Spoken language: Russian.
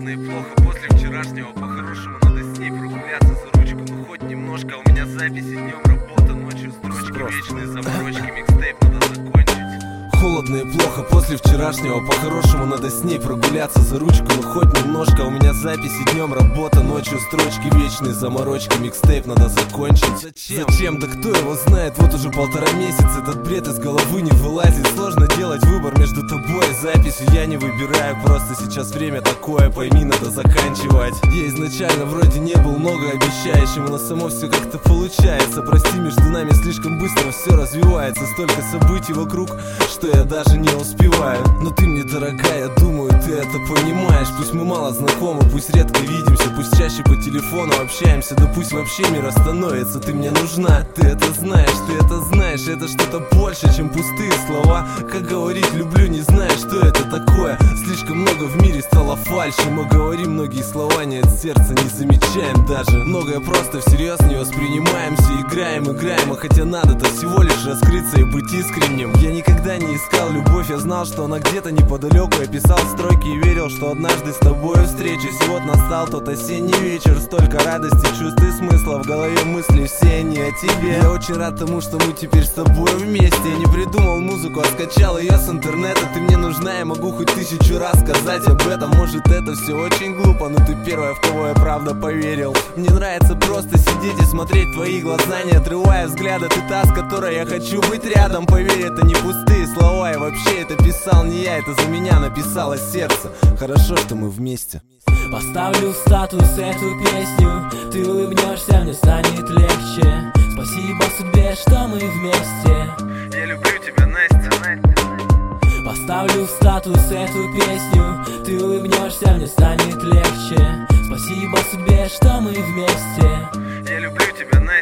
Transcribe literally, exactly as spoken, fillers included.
Холодно и плохо после вчерашнего. По-хорошему надо с ней прогуляться за ручку. Ну хоть немножко, у меня записи днем, работа ночью, строчки, вечные заморочки. Микстейп надо закончить. Холодно и плохо после вчерашнего. По-хорошему надо с ней прогуляться за ручку. Ну хоть немножко, у меня записи днем, работа ночью, строчки, вечные заморочки. Микстейп надо закончить. Зачем? Зачем? Да кто его знает, вот уже полтора месяца этот бред из головы не вылазит. Сложно делать выбор между тобой и записью. Я не выбираю, просто сейчас время такое, пойми, надо заканчивать. Я изначально вроде не был многообещающим, но само все как-то получается. Прости, между нами слишком быстро все развивается. Столько событий вокруг, что я даже не успеваю. Но ты мне дорогая, думаю, ты это понимаешь. Пусть мы мало знакомы, пусть редко видимся, пусть чаще по телефону общаемся, да пусть вообще мир остановится. Ты мне нужна, ты это знаешь, ты это знаешь. Это что-то больше, чем пустые слова. Как говорить люблю, не знаю, что это такое. Слишком много в мире стало фальши. Мы говорим многие слова не от сердца, не замечаем даже. Многое просто всерьез не воспринимаемся. Играем, играем, а хотя надо-то всего лишь раскрыться и быть искренним. Я никогда не искал любовь, я знал, что она где-то неподалеку. Я писал строки и верил, что однажды с тобой встречусь. И вот настал тот осенний вечер. Столько радости, чувств и смысла. В голове мысли все они о тебе. Я очень рад тому, что мы теперь с тобой вместе. Я не придумал музыку, а скачал ее с интернета. Ты мне нужна, я могу хоть тысячу раз сказать об этом. Может это все очень глупо, но ты первая, в кого я правда поверил. Мне нравится просто сидеть и смотреть твои глаза, не отрывая взгляда. Ты та, с которой я хочу быть рядом. Поверь, это не пустые слова. И вообще это писал не я, это за меня написало сердце. Хорошо, что мы вместе. Поставлю в статус эту песню. Ты улыбнешься, мне станет легче. Спасибо судьбе, что мы вместе. Я люблю тебя, Настя, Настя. Поставлю в статус эту песню. Ты улыбнешься, мне станет легче. Спасибо судьбе, что мы вместе. Я люблю тебя, Настя.